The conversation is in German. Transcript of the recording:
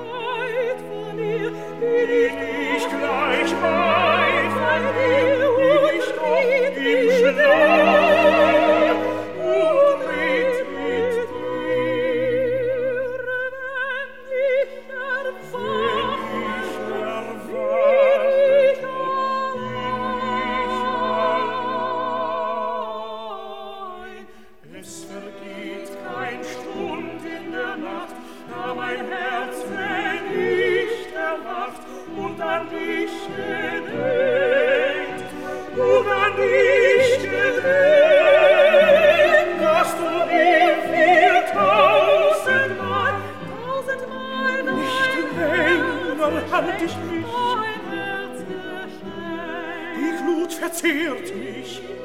weit von dir, bin ich nicht gleich weit von dir, bin ich doch im Schlaf und red mit dir, wenn ich erwache, es vergeht kein Stund in der Nacht, da mein Herz nicht erwacht und an dich gedenkt, und an dich gedenkt, dass du mir 4000-mal nicht länger halt ich mich, mein Herz geschenkt. Die Glut verzehrt mich,